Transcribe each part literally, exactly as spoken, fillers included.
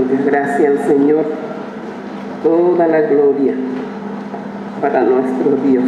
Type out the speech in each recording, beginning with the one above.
Aleluya, gracias al Señor. Toda la gloria para nuestro Dios.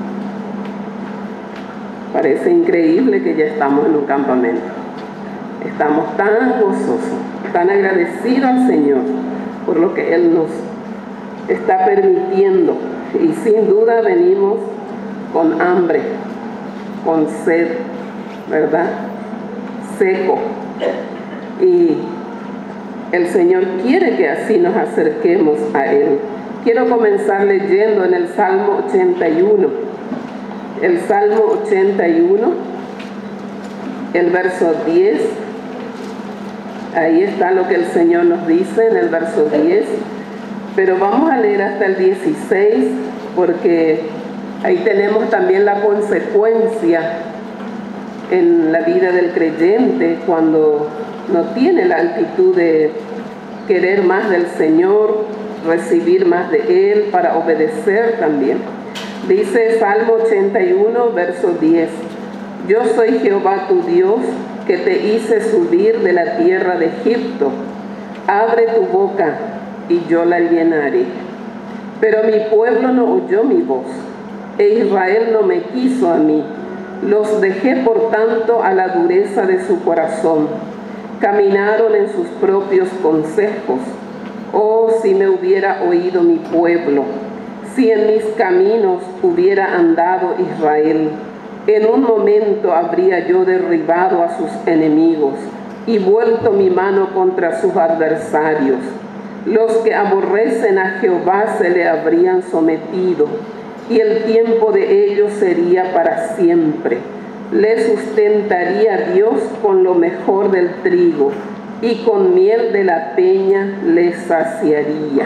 Parece increíble que ya estamos en un campamento. Estamos tan gozosos, tan agradecidos al Señor por lo que Él nos está permitiendo. Y sin duda venimos con hambre, con sed, ¿verdad? Seco. Y el Señor quiere que así nos acerquemos a Él. Quiero comenzar leyendo en el Salmo ochenta y uno. El Salmo ochenta y uno, el verso diez. Ahí está lo que el Señor nos dice en el verso diez. Pero vamos a leer hasta el dieciséis, porque ahí tenemos también la consecuencia en la vida del creyente cuando no tiene la actitud de querer más del Señor, recibir más de Él para obedecer también. Dice Salmo ochenta y uno, verso diez: Yo soy Jehová tu Dios, que te hice subir de la tierra de Egipto. Abre tu boca y yo la llenaré. Pero mi pueblo no oyó mi voz, e Israel no me quiso a mí. Los dejé por tanto a la dureza de su corazón. Caminaron en sus propios consejos. Oh, si me hubiera oído mi pueblo, si en mis caminos hubiera andado Israel, en un momento habría yo derribado a sus enemigos y vuelto mi mano contra sus adversarios. Los que aborrecen a Jehová se le habrían sometido, y el tiempo de ellos sería para siempre. Le sustentaría Dios con lo mejor del trigo, y con miel de la peña le saciaría.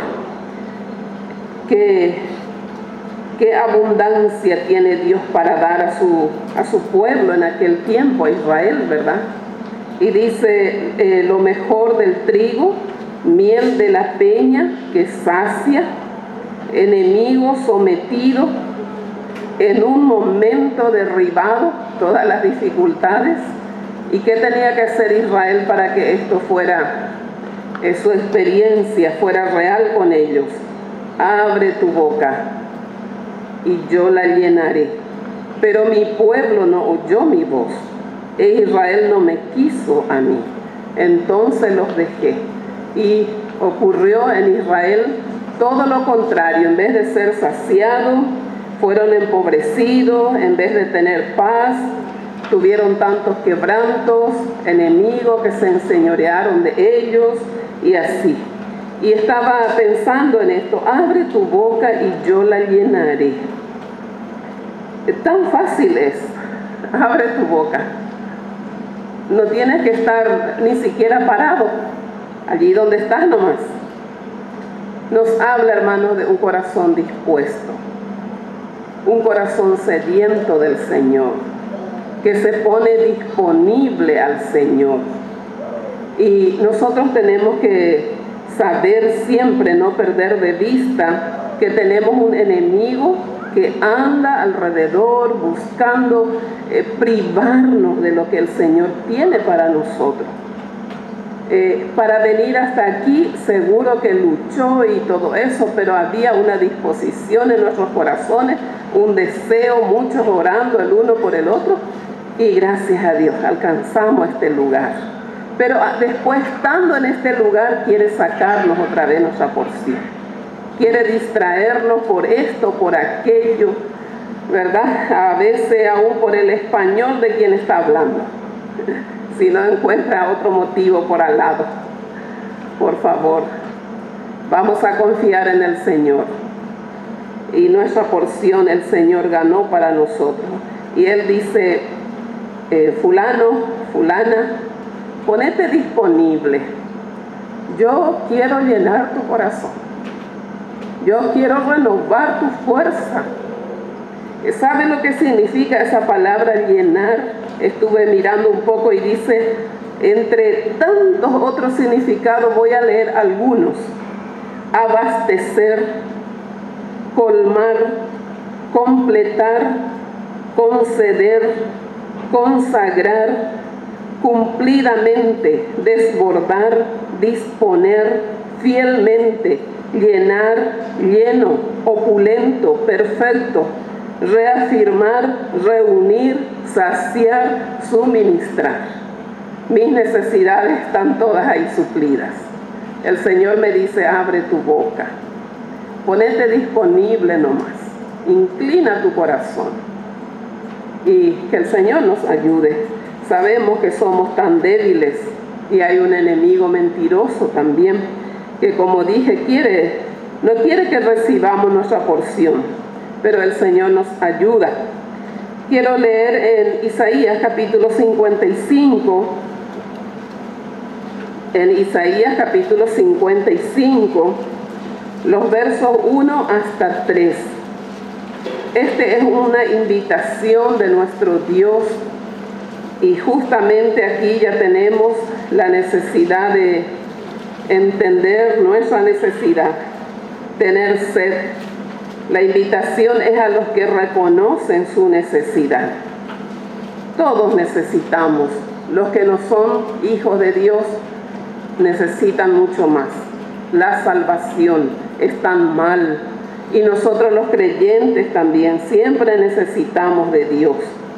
Qué, qué abundancia tiene Dios para dar a su, a su pueblo en aquel tiempo, a Israel, ¿verdad? Y dice, eh, lo mejor del trigo, miel de la peña que sacia, enemigo sometido, en un momento derribado, todas las dificultades. ¿Y qué tenía que hacer Israel para que esto fuera, eh, su experiencia fuera real con ellos? Abre tu boca y yo la llenaré. Pero mi pueblo no oyó mi voz, e Israel no me quiso a mí. Entonces los dejé. Y ocurrió en Israel todo lo contrario. En vez de ser saciados, fueron empobrecidos. En vez de tener paz, tuvieron tantos quebrantos, enemigos que se enseñorearon de ellos, y así. Y estaba pensando en esto: abre tu boca y yo la llenaré. Tan fácil es, abre tu boca. No tienes que estar ni siquiera parado, allí donde estás nomás. Nos habla, hermanos, de un corazón dispuesto, un corazón sediento del Señor, que se pone disponible al Señor. Y nosotros tenemos que saber siempre, no perder de vista, que tenemos un enemigo que anda alrededor buscando eh, privarnos de lo que el Señor tiene para nosotros. Eh, para venir hasta aquí, seguro que luchó y todo eso, pero había una disposición en nuestros corazones, un deseo, muchos orando el uno por el otro, y gracias a Dios alcanzamos este lugar. Pero después, estando en este lugar, quiere sacarnos otra vez nuestra porción. Quiere distraernos por esto, por aquello, ¿verdad? A veces aún por el español de quien está hablando. Si no encuentra otro motivo por al lado. Por favor, vamos a confiar en el Señor. Y nuestra porción el Señor ganó para nosotros. Y Él dice, eh, fulano, fulana, ponete disponible. Yo quiero llenar tu corazón. Yo quiero renovar tu fuerza. ¿Sabe lo que significa esa palabra llenar? Estuve mirando un poco y dice, entre tantos otros significados, voy a leer algunos: abastecer, colmar, completar, conceder, consagrar, cumplidamente, desbordar, disponer, fielmente, llenar, lleno, opulento, perfecto, reafirmar, reunir, saciar, suministrar. Mis necesidades están todas ahí suplidas. El Señor me dice, abre tu boca, ponete disponible nomás, inclina tu corazón y que el Señor nos ayude. Sabemos que somos tan débiles y hay un enemigo mentiroso también que, como dije, quiere, no quiere que recibamos nuestra porción, pero el Señor nos ayuda. Quiero leer en Isaías capítulo cincuenta y cinco, en Isaías capítulo cincuenta y cinco, los versos uno hasta tres. Este es una invitación de nuestro Dios y justamente aquí ya tenemos la necesidad de entender nuestra necesidad, tener sed. La invitación es a los que reconocen su necesidad. Todos necesitamos. Los que no son hijos de Dios necesitan mucho más. La salvación están mal. Y nosotros los creyentes también siempre necesitamos de Dios.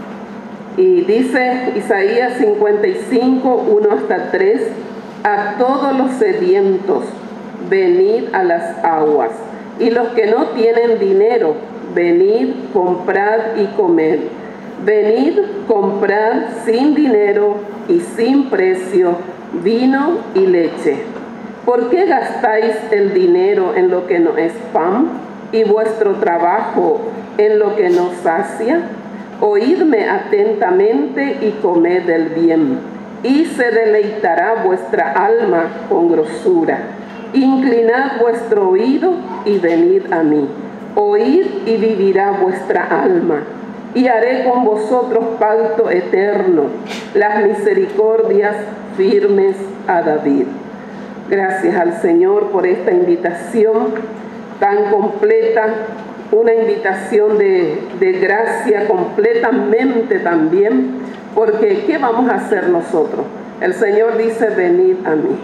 Y dice Isaías cincuenta y cinco, uno hasta tres, a todos los sedientos, venid a las aguas. Y los que no tienen dinero, venid, comprad y comed. Venid, comprad sin dinero y sin precio vino y leche. ¿Por qué gastáis el dinero en lo que no es pan y vuestro trabajo en lo que no sacia? Oídme atentamente y comed del bien, y se deleitará vuestra alma con grosura. Inclinad vuestro oído y venid a mí. Oíd y vivirá vuestra alma, y haré con vosotros pacto eterno, las misericordias firmes a David. Gracias al Señor por esta invitación tan completa, una invitación de, de gracia completamente también, porque ¿qué vamos a hacer nosotros? El Señor dice, venid a mí.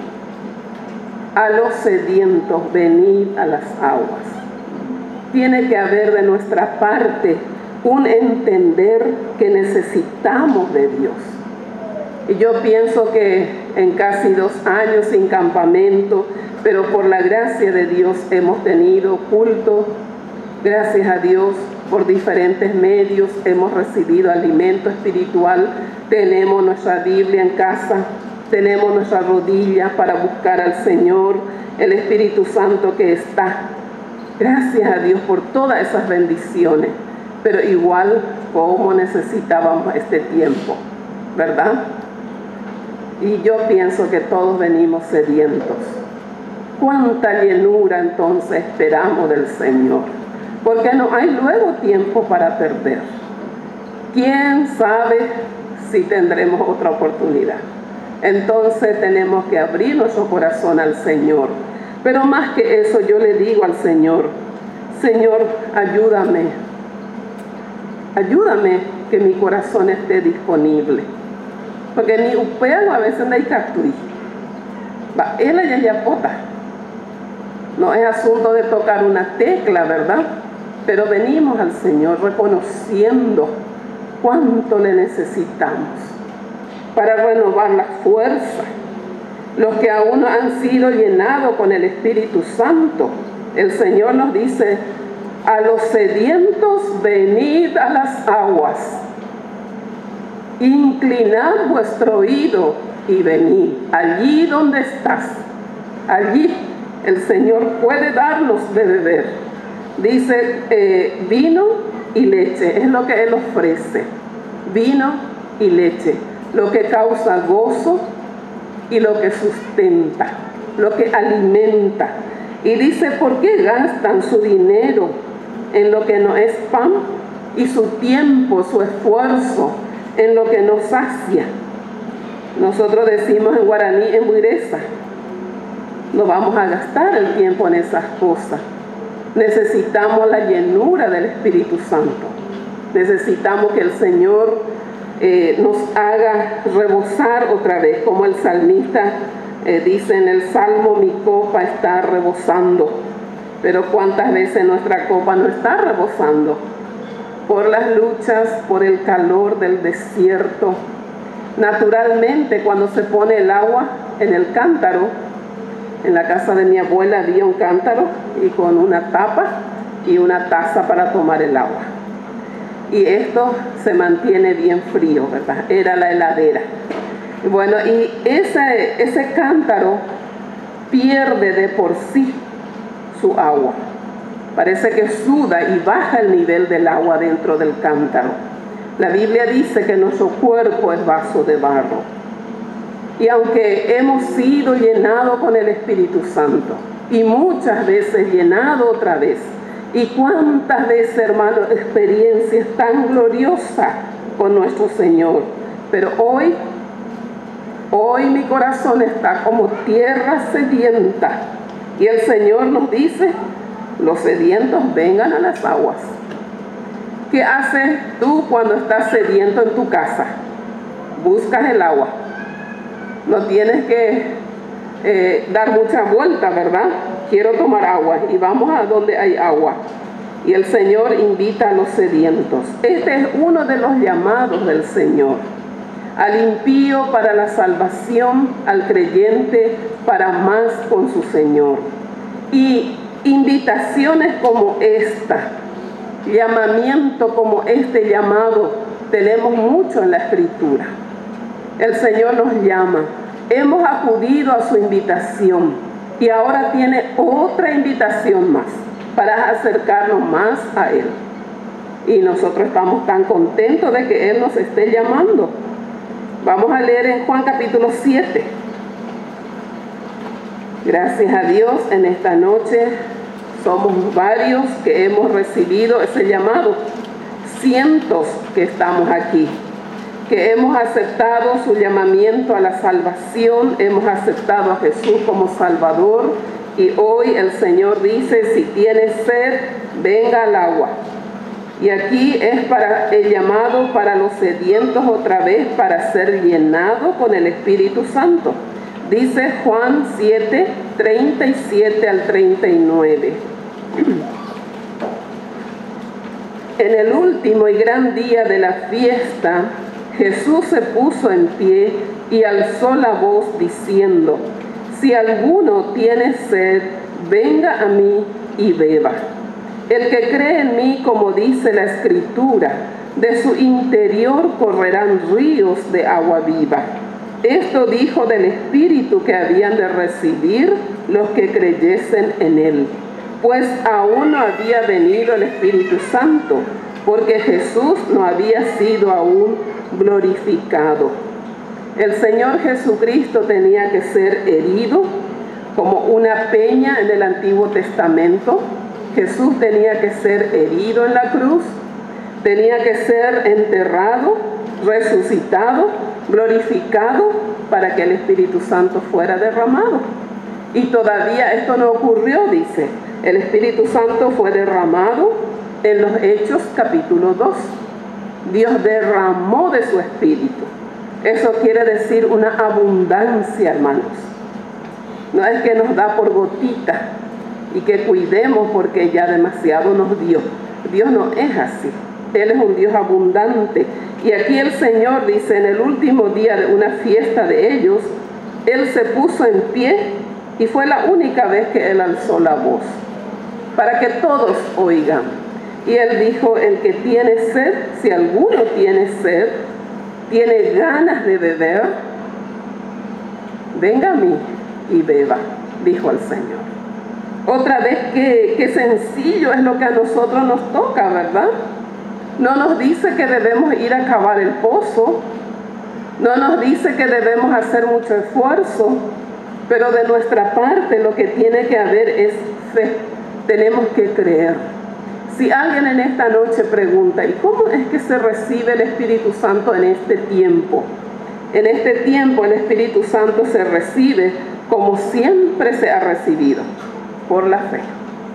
A los sedientos, venid a las aguas. Tiene que haber de nuestra parte un entender que necesitamos de Dios. Y yo pienso que en casi dos años sin campamento, pero por la gracia de Dios hemos tenido culto, gracias a Dios por diferentes medios hemos recibido alimento espiritual, tenemos nuestra Biblia en casa, tenemos nuestra rodilla para buscar al Señor, el Espíritu Santo que está. Gracias a Dios por todas esas bendiciones, pero igual como necesitábamos este tiempo, ¿verdad? Y yo pienso que todos venimos sedientos. ¿Cuánta llenura entonces esperamos del Señor? Porque no hay luego tiempo para perder. ¿Quién sabe si tendremos otra oportunidad? Entonces tenemos que abrir nuestro corazón al Señor. Pero más que eso, yo le digo al Señor, Señor, ayúdame. Ayúdame que mi corazón esté disponible. Porque ni upeo a veces no hay capturi. Va, él ya ya pota. No es asunto de tocar una tecla, ¿verdad? Pero venimos al Señor reconociendo cuánto le necesitamos para renovar la fuerza. Los que aún no han sido llenados con el Espíritu Santo, el Señor nos dice, a los sedientos venid a las aguas. Inclinad vuestro oído y venid. Allí donde estás, allí el Señor puede darnos de beber. Dice, eh, vino y leche, es lo que Él ofrece. Vino y leche, lo que causa gozo y lo que sustenta, lo que alimenta. Y dice, ¿por qué gastan su dinero en lo que no es pan y su tiempo, su esfuerzo en lo que no sacia? Nosotros decimos en guaraní, en buireza, no vamos a gastar el tiempo en esas cosas. Necesitamos la llenura del Espíritu Santo. Necesitamos que el Señor eh, nos haga rebosar otra vez, como el salmista eh, dice en el Salmo, mi copa está rebosando. Pero ¿cuántas veces nuestra copa no está rebosando? Por las luchas, por el calor del desierto. Naturalmente, cuando se pone el agua en el cántaro, en la casa de mi abuela había un cántaro y con una tapa y una taza para tomar el agua. Y esto se mantiene bien frío, ¿verdad? Era la heladera. Bueno, y ese, ese cántaro pierde de por sí su agua. Parece que suda y baja el nivel del agua dentro del cántaro. La Biblia dice que nuestro cuerpo es vaso de barro. Y aunque hemos sido llenados con el Espíritu Santo, y muchas veces llenado otra vez, y cuántas veces, hermanos, experiencias tan gloriosas con nuestro Señor, pero hoy, hoy mi corazón está como tierra sedienta, y el Señor nos dice, los sedientos vengan a las aguas. ¿Qué haces tú cuando estás sediento en tu casa? Buscas el agua. No tienes que eh, dar mucha vuelta, ¿verdad? Quiero tomar agua y vamos a donde hay agua. Y el Señor invita a los sedientos. Este es uno de los llamados del Señor. Al impío para la salvación, al creyente para más con su Señor. Y invitaciones como esta, llamamiento como este llamado, tenemos mucho en la Escritura. El Señor nos llama, hemos acudido a su invitación y ahora tiene otra invitación más para acercarnos más a Él. Y nosotros estamos tan contentos de que Él nos esté llamando. Vamos a leer en Juan capítulo siete. Gracias a Dios, en esta noche somos varios que hemos recibido ese llamado, cientos que estamos aquí, que hemos aceptado su llamamiento a la salvación, hemos aceptado a Jesús como Salvador, y hoy el Señor dice, si tienes sed, venga al agua. Y aquí es para el llamado para los sedientos otra vez, para ser llenado con el Espíritu Santo. Dice Juan siete, treinta y siete al treinta y nueve. En el último y gran día de la fiesta, Jesús se puso en pie y alzó la voz diciendo, si alguno tiene sed, venga a mí y beba. El que cree en mí, como dice la Escritura, de su interior correrán ríos de agua viva. Esto dijo del Espíritu que habían de recibir los que creyesen en Él, pues aún no había venido el Espíritu Santo, porque Jesús no había sido aún glorificado. El Señor Jesucristo tenía que ser herido como una peña en el Antiguo Testamento. Jesús tenía que ser herido en la cruz, tenía que ser enterrado, resucitado, glorificado para que el Espíritu Santo fuera derramado. Y todavía esto no ocurrió, dice. El Espíritu Santo fue derramado en los Hechos capítulo dos. Dios derramó de su Espíritu. Eso quiere decir una abundancia, hermanos. No es que nos da por gotita y que cuidemos porque ya demasiado nos dio. Dios no es así. Él es un Dios abundante. Y aquí el Señor dice, en el último día de una fiesta de ellos, Él se puso en pie y fue la única vez que Él alzó la voz, para que todos oigan. Y Él dijo, el que tiene sed, si alguno tiene sed, tiene ganas de beber, venga a mí y beba, dijo el Señor. Otra vez, qué, qué sencillo es lo que a nosotros nos toca, ¿verdad? No nos dice que debemos ir a cavar el pozo, no nos dice que debemos hacer mucho esfuerzo, pero de nuestra parte lo que tiene que haber es fe. Tenemos que creer. Si alguien en esta noche pregunta, ¿y cómo es que se recibe el Espíritu Santo en este tiempo? En este tiempo el Espíritu Santo se recibe como siempre se ha recibido, por la fe.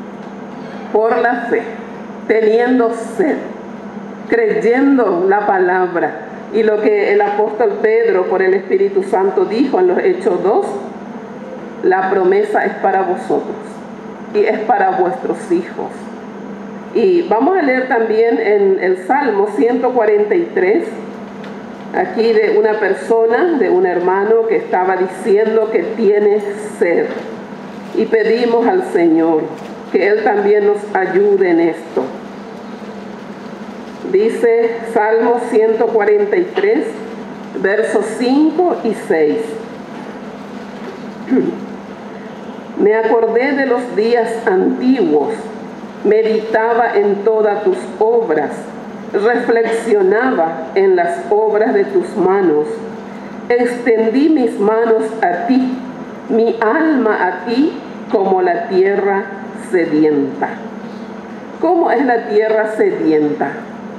Por la fe, teniendo sed, creyendo la palabra Y lo que el apóstol Pedro por el Espíritu Santo dijo en los Hechos dos, la promesa es para vosotros y es para vuestros hijos. Y vamos a leer también en el Salmo ciento cuarenta y tres, aquí de una persona, de un hermano que estaba diciendo que tiene sed. Y pedimos al Señor que Él también nos ayude en esto. Dice Salmo ciento cuarenta y tres, versos cinco y seis. Me acordé de los días antiguos, meditaba en todas tus obras, reflexionaba en las obras de tus manos. Extendí mis manos a ti, mi alma a ti, como la tierra sedienta. ¿Cómo es la tierra sedienta?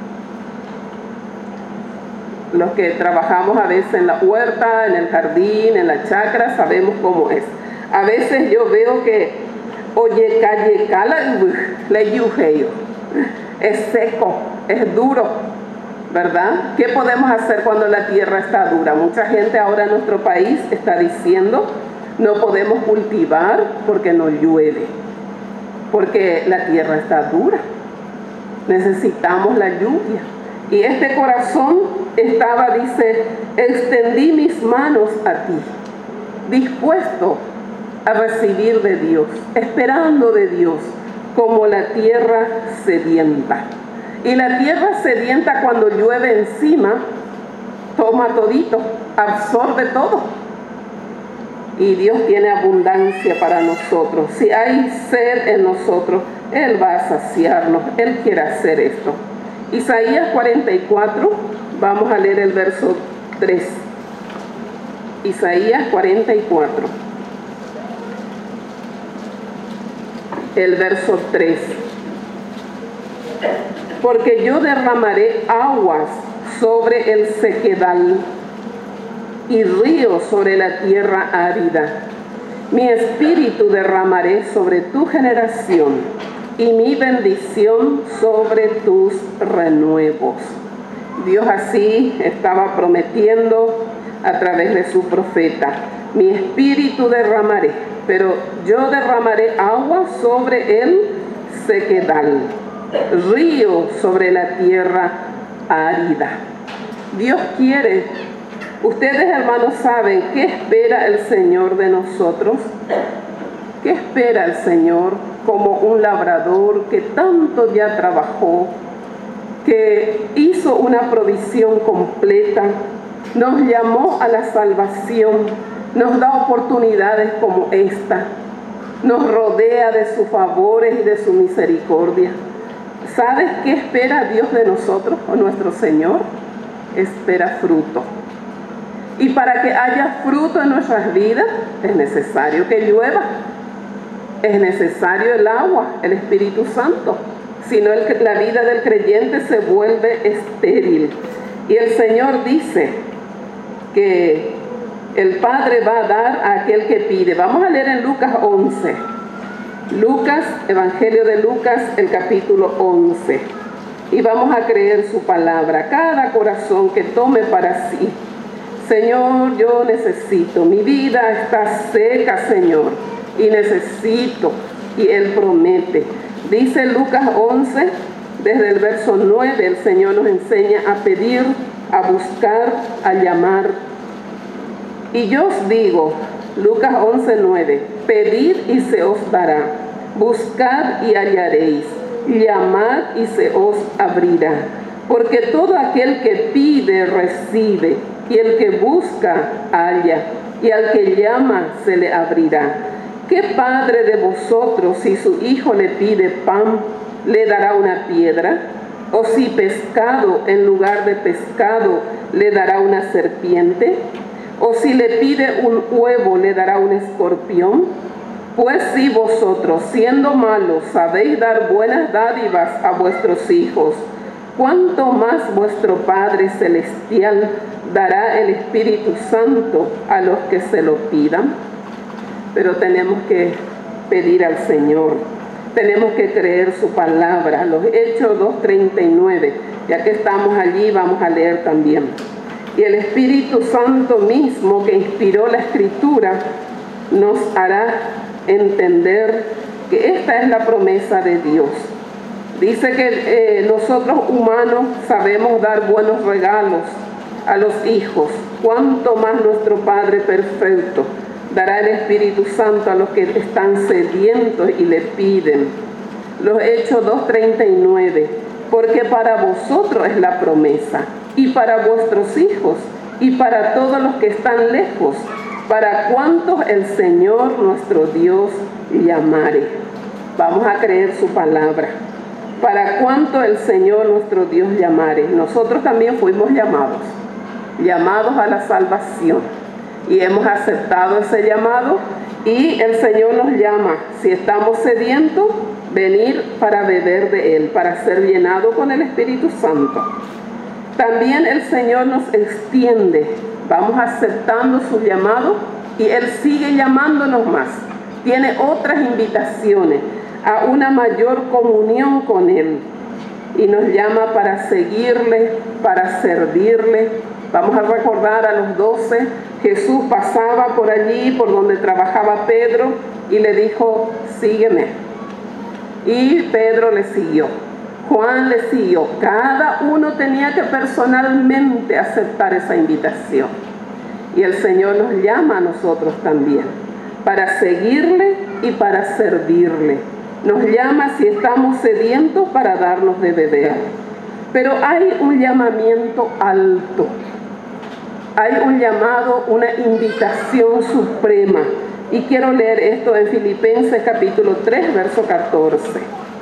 Los que trabajamos a veces en la huerta, en el jardín, en la chacra, sabemos cómo es. A veces yo veo que oye calle cala le yujeyo. Es seco, es duro, ¿verdad? ¿Qué podemos hacer cuando la tierra está dura? Mucha gente ahora en nuestro país está diciendo no podemos cultivar porque no llueve, porque la tierra está dura. Necesitamos la lluvia. Y este corazón estaba, dice, extendí mis manos a ti, dispuesto a recibir de Dios, esperando de Dios, como la tierra sedienta. Y la tierra sedienta cuando llueve encima, toma todito, absorbe todo. Y Dios tiene abundancia para nosotros. Si hay sed en nosotros, Él va a saciarnos. Él quiere hacer esto. Isaías cuarenta y cuatro, vamos a leer el verso tres. Isaías cuarenta y cuatro. El verso tres. Porque yo derramaré aguas sobre el sequedal y ríos sobre la tierra árida. Mi espíritu derramaré sobre tu generación y mi bendición sobre tus renuevos. Dios así estaba prometiendo a través de su profeta. Mi espíritu derramaré, pero yo derramaré agua sobre el sequedal, río sobre la tierra árida. Dios quiere. Ustedes, hermanos, saben qué espera el Señor de nosotros. ¿Qué espera el Señor como un labrador que tanto ya trabajó, que hizo una provisión completa, nos llamó a la salvación, nos da oportunidades como esta, nos rodea de sus favores y de su misericordia? ¿Sabes qué espera Dios de nosotros o nuestro Señor? Espera fruto. Y para que haya fruto en nuestras vidas es necesario que llueva. Es necesario el agua, el Espíritu Santo. Si no, el, la vida del creyente se vuelve estéril. Y el Señor dice que el Padre va a dar a aquel que pide. Vamos a leer en Lucas once. Lucas, Evangelio de Lucas, el capítulo once. Y vamos a creer su palabra. Cada corazón que tome para sí. Señor, yo necesito. Mi vida está seca, Señor. Y necesito, y Él promete. Dice Lucas once, desde el verso nueve, el Señor nos enseña a pedir, a buscar, a llamar. Y yo os digo, Lucas once, nueve, pedid y se os dará, buscad y hallaréis, llamad y se os abrirá. Porque todo aquel que pide, recibe, y el que busca, halla, y al que llama, se le abrirá. ¿Qué padre de vosotros, si su hijo le pide pan, le dará una piedra? ¿O si pescado en lugar de pescado, le dará una serpiente? ¿O si le pide un huevo, le dará un escorpión? Pues si vosotros, siendo malos, sabéis dar buenas dádivas a vuestros hijos, ¿cuánto más vuestro Padre Celestial dará el Espíritu Santo a los que se lo pidan? Pero tenemos que pedir al Señor, tenemos que creer su palabra. Los Hechos dos, treinta y nueve, ya que estamos allí, vamos a leer también. Y el Espíritu Santo mismo que inspiró la Escritura nos hará entender que esta es la promesa de Dios. Dice que eh, nosotros humanos sabemos dar buenos regalos a los hijos. Cuánto más nuestro Padre perfecto dará el Espíritu Santo a los que están sedientos y le piden. Los Hechos dos treinta y nueve. Porque para vosotros es la promesa, y para vuestros hijos, y para todos los que están lejos, para cuantos el Señor nuestro Dios llamare. Vamos a creer su palabra. Para cuanto el Señor nuestro Dios llamare. Nosotros también fuimos llamados, llamados a la salvación, y hemos aceptado ese llamado, y el Señor nos llama, si estamos sedientos, venir para beber de Él, para ser llenado con el Espíritu Santo. También el Señor nos extiende, vamos aceptando su llamado, y Él sigue llamándonos más. Tiene otras invitaciones a una mayor comunión con Él, y nos llama para seguirle, para servirle. Vamos a recordar a los doce, Jesús pasaba por allí, por donde trabajaba Pedro, y le dijo, sígueme. Y Pedro le siguió, Juan le siguió. Cada uno tenía que personalmente aceptar esa invitación. Y el Señor nos llama a nosotros también, para seguirle y para servirle. Nos llama si estamos sedientos para darnos de beber. Pero hay un llamamiento alto. Hay un llamado, una invitación suprema. Y quiero leer esto en Filipenses capítulo tres, verso catorce.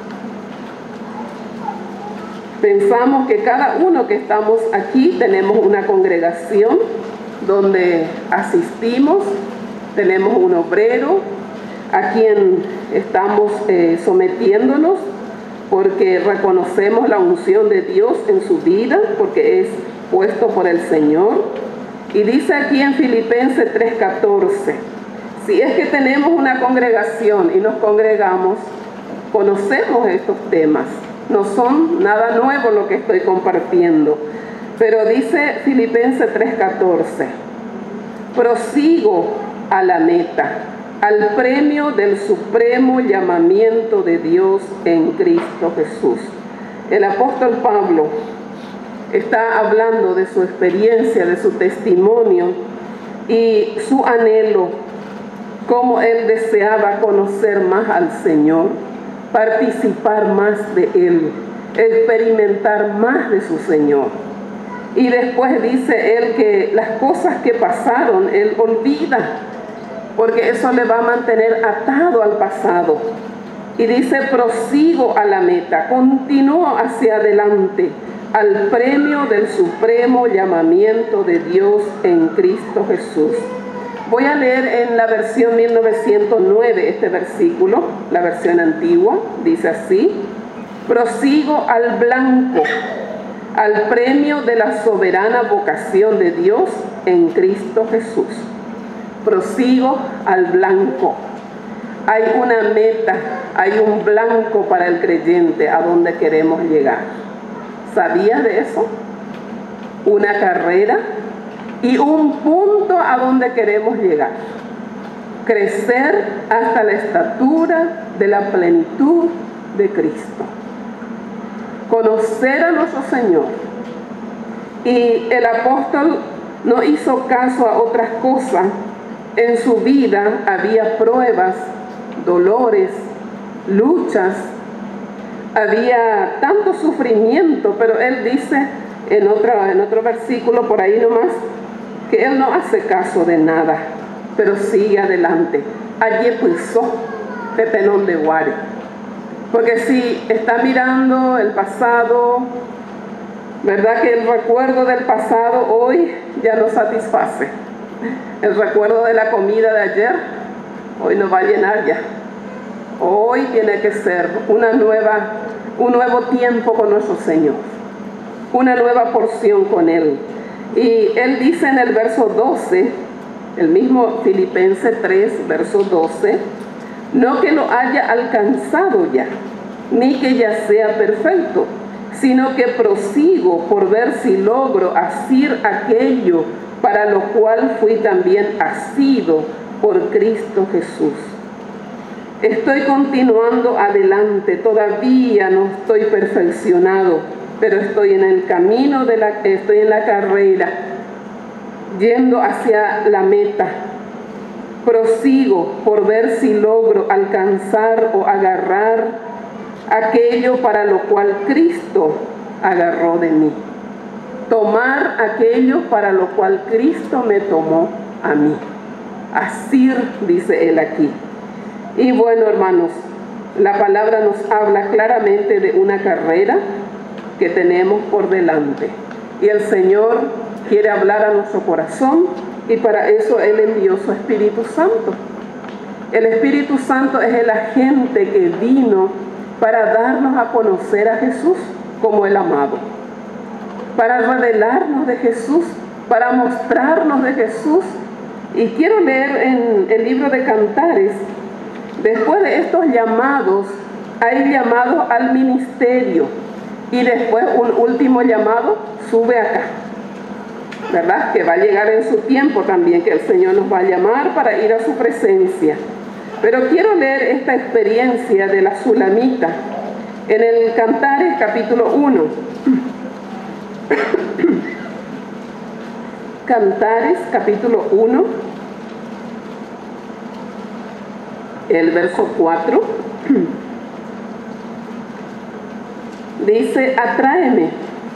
Pensamos que cada uno que estamos aquí tenemos una congregación donde asistimos, tenemos un obrero a quien estamos eh, sometiéndonos porque reconocemos la unción de Dios en su vida, porque es puesto por el Señor. Y dice aquí en Filipenses tres catorce, si es que tenemos una congregación y nos congregamos, conocemos estos temas. No son nada nuevo lo que estoy compartiendo. Pero dice Filipenses tres catorce, prosigo a la meta, al premio del supremo llamamiento de Dios en Cristo Jesús. El apóstol Pablo está hablando de su experiencia, de su testimonio y su anhelo, cómo él deseaba conocer más al Señor, participar más de Él, experimentar más de su Señor. Y después dice él que las cosas que pasaron, él olvida, porque eso le va a mantener atado al pasado. Y dice, prosigo a la meta, continúo hacia adelante, al premio del supremo llamamiento de Dios en Cristo Jesús. Voy a leer en la versión mil novecientos nueve este versículo, la versión antigua, dice así, prosigo al blanco, al premio de la soberana vocación de Dios en Cristo Jesús. Prosigo al blanco. Hay una meta, hay un blanco para el creyente a donde queremos llegar. ¿Sabías de eso? Una carrera y un punto a donde queremos llegar. Crecer hasta la estatura de la plenitud de Cristo. Conocer a nuestro Señor. Y el apóstol no hizo caso a otras cosas. En su vida había pruebas, dolores, luchas, había tanto sufrimiento, pero él dice en otro, en otro versículo por ahí nomás, que él no hace caso de nada, pero sigue adelante. Allí pisó Pepenón de Guare. Porque si está mirando el pasado, ¿verdad que el recuerdo del pasado hoy ya no satisface? El recuerdo de la comida de ayer hoy no va a llenar ya. Hoy tiene que ser una nueva, un nuevo tiempo con nuestro Señor, una nueva porción con Él. Y Él dice en el verso doce, el mismo Filipenses tres, verso doce, no que lo haya alcanzado ya, ni que ya sea perfecto, sino que prosigo por ver si logro asir aquello para lo cual fui también asido por Cristo Jesús. Estoy continuando adelante, todavía no estoy perfeccionado, pero estoy en el camino, de la, estoy en la carrera, yendo hacia la meta. Prosigo por ver si logro alcanzar o agarrar aquello para lo cual Cristo agarró de mí. Tomar aquello para lo cual Cristo me tomó a mí. Asir, dice él aquí. Y bueno, hermanos, la palabra nos habla claramente de una carrera que tenemos por delante. Y el Señor quiere hablar a nuestro corazón y para eso Él envió su Espíritu Santo. El Espíritu Santo es el agente que vino para darnos a conocer a Jesús como el amado, para revelarnos de Jesús, para mostrarnos de Jesús. Y quiero leer en el libro de Cantares, después de estos llamados, hay llamados al ministerio y después un último llamado, sube acá, ¿verdad? Que va a llegar en su tiempo también, que el Señor nos va a llamar para ir a su presencia. Pero quiero leer esta experiencia de la Sulamita en el Cantares capítulo uno. Cantares capítulo uno, el verso cuatro, dice: atráeme,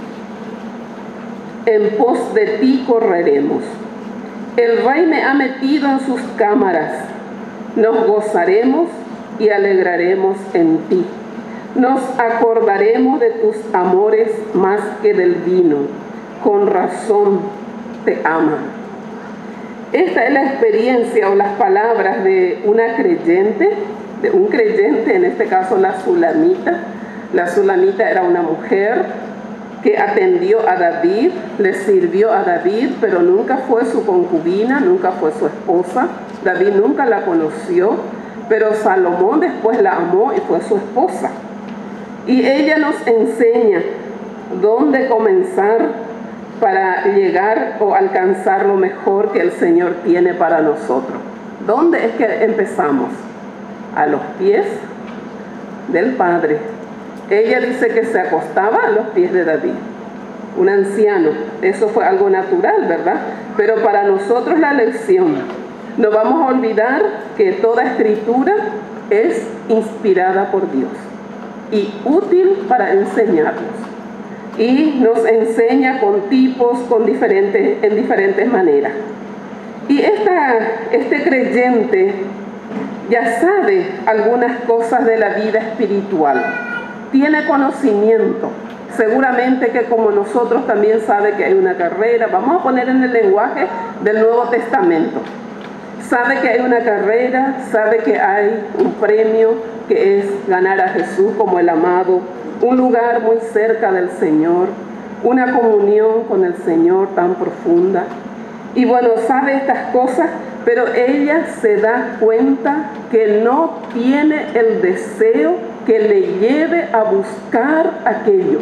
en pos de ti correremos. El Rey me ha metido en sus cámaras, nos gozaremos y alegraremos en ti. Nos acordaremos de tus amores más que del vino, con razón te ama. Esta es la experiencia o las palabras de una creyente, de un creyente, en este caso la Sulamita. La Sulamita era una mujer que atendió a David, le sirvió a David, pero nunca fue su concubina, nunca fue su esposa. David nunca la conoció, pero Salomón después la amó y fue su esposa. Y ella nos enseña dónde comenzar para llegar o alcanzar lo mejor que el Señor tiene para nosotros. ¿Dónde es que empezamos? A los pies del Padre. Ella dice que se acostaba a los pies de David, un anciano. Eso fue algo natural, ¿verdad? Pero para nosotros la lección, no vamos a olvidar que toda escritura es inspirada por Dios y útil para enseñarnos. Y nos enseña con tipos, con diferentes, en diferentes maneras. Y esta, este creyente ya sabe algunas cosas de la vida espiritual. Tiene conocimiento. Seguramente que como nosotros también sabe que hay una carrera. Vamos a poner en el lenguaje del Nuevo Testamento. Sabe que hay una carrera, sabe que hay un premio que es ganar a Jesús como el amado, un lugar muy cerca del Señor, una comunión con el Señor tan profunda. Y bueno, sabe estas cosas, pero ella se da cuenta que no tiene el deseo que le lleve a buscar aquello.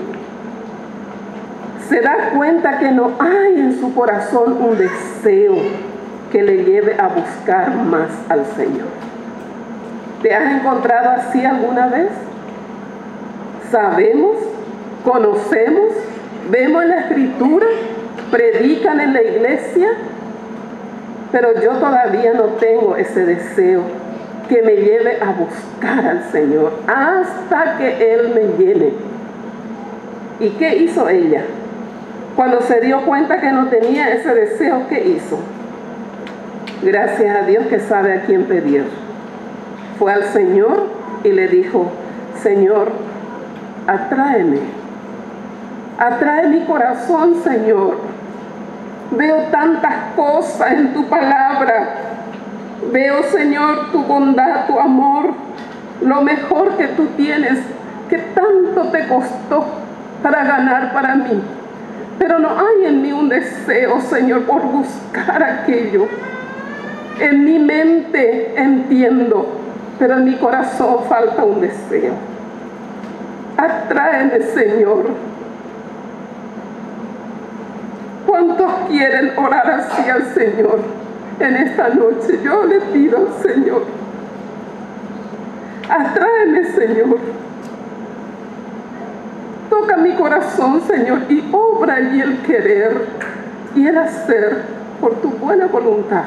Se da cuenta que no hay en su corazón un deseo que le lleve a buscar más al Señor. ¿Te has encontrado así alguna vez? Sabemos, conocemos, vemos en la Escritura, predican en la iglesia, pero yo todavía no tengo ese deseo que me lleve a buscar al Señor hasta que Él me llene. ¿Y qué hizo ella? Cuando se dio cuenta que no tenía ese deseo, ¿qué hizo? Gracias a Dios que sabe a quién pedir. Fue al Señor y le dijo: Señor, atráeme, atrae mi corazón, Señor. Veo tantas cosas en tu palabra. Veo, Señor, tu bondad, tu amor, lo mejor que tú tienes, que tanto te costó para ganar para mí. Pero no hay en mí un deseo, Señor, por buscar aquello. En mi mente entiendo, pero en mi corazón falta un deseo. Atráeme, Señor. ¿Cuántos quieren orar así al Señor en esta noche? Yo le pido al Señor, atráeme, Señor. Toca mi corazón, Señor, y obra allí el querer y el hacer por tu buena voluntad.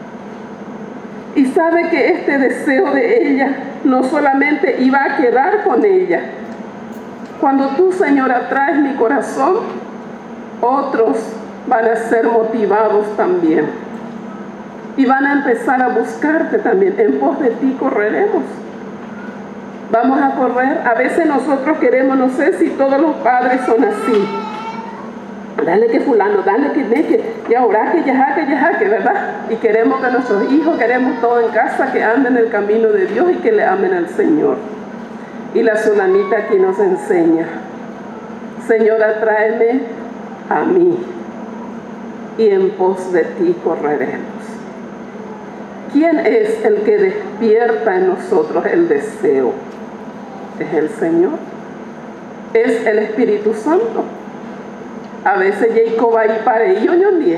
Y sabe que este deseo de ella no solamente iba a quedar con ella. Cuando tú, Señor, atraes mi corazón, otros van a ser motivados también. Y van a empezar a buscarte también. En pos de ti correremos. Vamos a correr. A veces nosotros queremos, no sé si todos los padres son así. Dale que fulano, dale que de que, ya ahora que ya que ya que, ¿verdad? Y queremos que nuestros hijos, queremos todo en casa, que anden en el camino de Dios y que le amen al Señor. Y la Sulamita aquí nos enseña, Señor, atráeme a mí y en pos de ti correremos. ¿Quién es el que despierta en nosotros el deseo? Es el Señor, es el Espíritu Santo. A veces Jacob ahí para ello yo y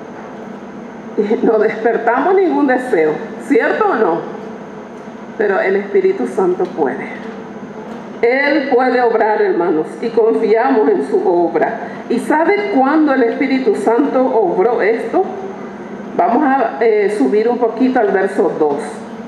no despertamos ningún deseo, ¿cierto o no? Pero el Espíritu Santo puede. Él puede obrar, hermanos, y confiamos en su obra. ¿Y sabe cuándo el Espíritu Santo obró esto? Vamos a eh, subir un poquito al verso dos.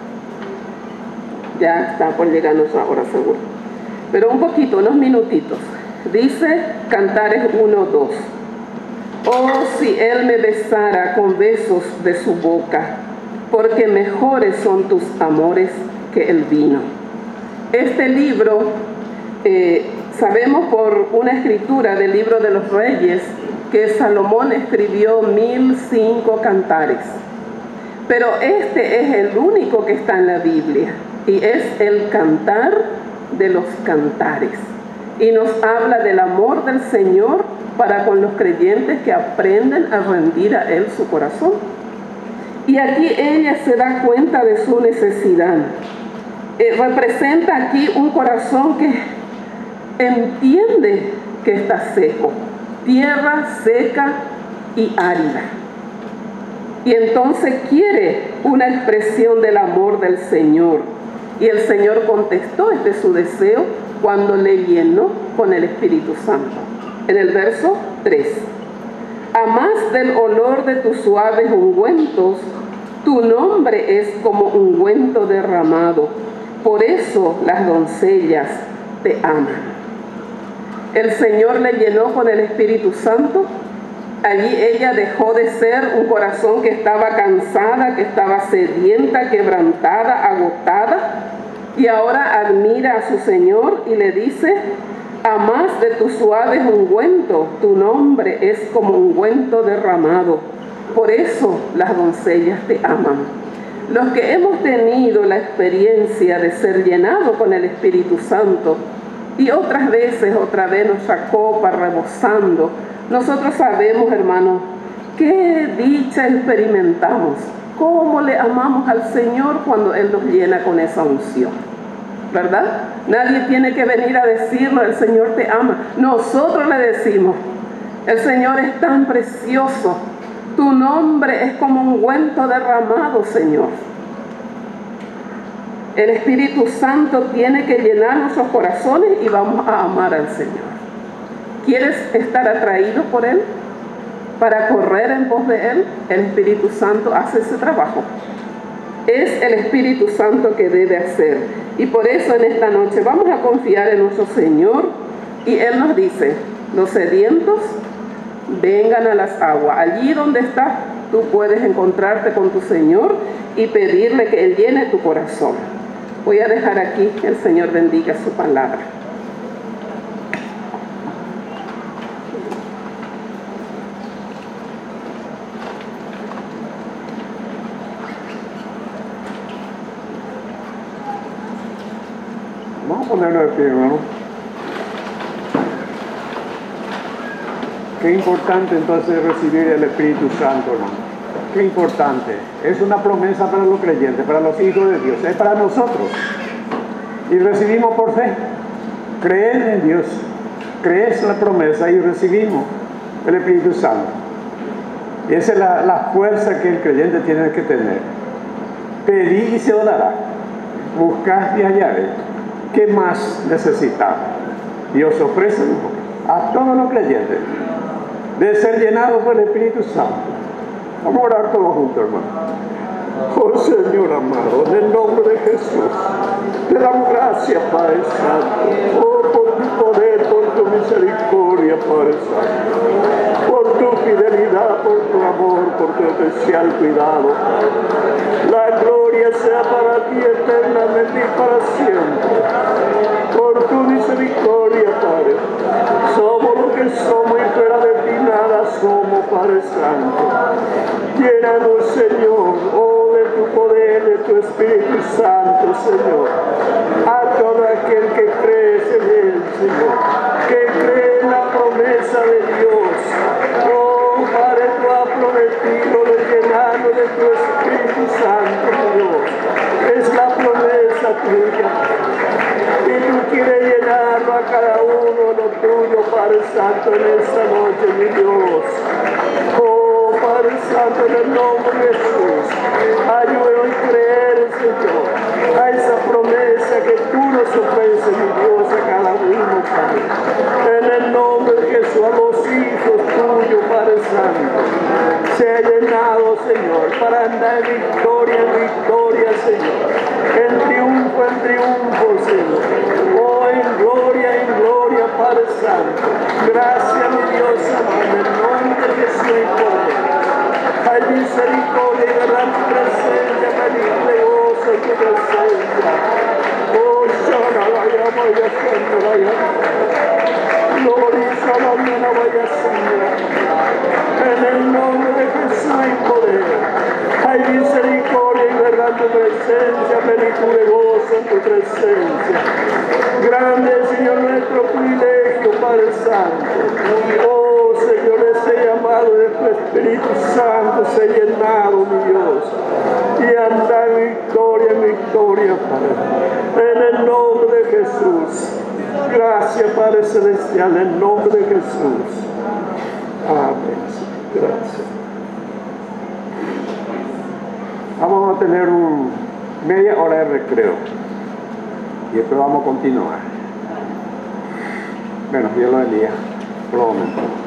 Ya está por llegar nuestra hora seguro. Pero un poquito, unos minutitos. Dice Cantares uno dos. Oh, si él me besara con besos de su boca, porque mejores son tus amores que el vino. Este libro, eh, sabemos por una escritura del libro de los Reyes, que Salomón escribió mil cinco cantares. Pero este es el único que está en la Biblia, y es el cantar de los cantares. Y nos habla del amor del Señor para con los creyentes que aprenden a rendir a Él su corazón. Y aquí ella se da cuenta de su necesidad. Eh, representa aquí un corazón que entiende que está seco, tierra seca y árida. Y entonces quiere una expresión del amor del Señor. Y el Señor contestó este su deseo cuando le llenó con el Espíritu Santo. En el verso tres. A más del olor de tus suaves ungüentos, tu nombre es como ungüento derramado. Por eso las doncellas te aman. El Señor le llenó con el Espíritu Santo. Allí ella dejó de ser un corazón que estaba cansada, que estaba sedienta, quebrantada, agotada. Y ahora admira a su Señor y le dice, a más de tus suaves ungüentos, tu nombre es como ungüento derramado. Por eso las doncellas te aman. Los que hemos tenido la experiencia de ser llenados con el Espíritu Santo y otras veces, otra vez nuestra copa rebosando, nosotros sabemos, hermanos, qué dicha experimentamos, cómo le amamos al Señor cuando Él nos llena con esa unción, ¿verdad? Nadie tiene que venir a decirnos, el Señor te ama. Nosotros le decimos, el Señor es tan precioso, tu nombre es como un ungüento derramado, Señor. El Espíritu Santo tiene que llenar nuestros corazones y vamos a amar al Señor. ¿Quieres estar atraído por Él? Para correr en pos de Él, el Espíritu Santo hace ese trabajo. Es el Espíritu Santo que debe hacer. Y por eso en esta noche vamos a confiar en nuestro Señor. Y Él nos dice, los sedientos, vengan a las aguas. Allí donde estás, tú puedes encontrarte con tu Señor y pedirle que Él llene tu corazón. Voy a dejar aquí, que el Señor bendiga su palabra. Vamos a ponerlo de pie, hermano. Qué importante entonces recibir el Espíritu Santo, hermano. Qué importante. Es una promesa para los creyentes, para los hijos de Dios. Es para nosotros. Y recibimos por fe. Creer en Dios. Crees la promesa y recibimos el Espíritu Santo. Y esa es la, la fuerza que el creyente tiene que tener. Pedid y se os dará. Buscad y hallaréis. ¿Qué más necesitamos? Dios ofrece a todos los creyentes de ser llenados por el Espíritu Santo. Vamos a orar todos juntos, hermano. Oh Señor amado, en el nombre de Jesús, te damos gracias, Padre Santo, oh, por tu poder, por tu misericordia, Padre Santo, por tu fidelidad, por tu amor, por tu especial cuidado. La gloria sea para ti eternamente y para siempre. Por tu misericordia, Padre, somos lo que somos y fuera de ti nada somos, Padre Santo. Llénanos, Señor, oh, de tu poder, de tu Espíritu Santo, Señor. A todo aquel que cree en él, Señor, que cree en la promesa de Dios. Oh, Padre, tú has prometido de llenarnos de tu Espíritu Santo, Dios. Es la promesa tuya. Y tú quieres llenarlo a cada uno lo tuyo, Padre Santo, en esta noche, mi Dios. Oh, Padre Santo, en el nombre de Jesús, ayúdanos a creer, Señor, a esa promesa que tú nos ofreces, mi Dios, a cada uno, Padre. En el nombre de Jesús, a los hijos tuyos, Padre Santo, sea llenado, Señor, para andar en victoria, en victoria, Señor, en triunfo, en triunfo, Señor. Oh, en gloria, en gloria, Padre Santo. Gracias, mi Dios, amado, en el nombre de Jesús y poder. Hay misericordia y gran presencia, bendita y gozo en tu presencia. Oh, Shana, vaya, vaya, Señor, vaya. Gloria, Shana, vaya, Señor. En el nombre de Jesús y poder. Hay misericordia y verdad en tu presencia, plenitud de gozo en tu presencia. Grande, Señor, nuestro privilegio, Padre Santo. Oh, Señor, ese llamado de tu Espíritu Santo, se ha llenado, mi Dios. Y anda en victoria, en victoria, Padre. En el nombre de Jesús. Gracias, Padre Celestial, en el nombre de Jesús. Amén. Gracias. Vamos a tener un media hora de recreo y después vamos a continuar. Bueno, Dios lo bendiga por el momento.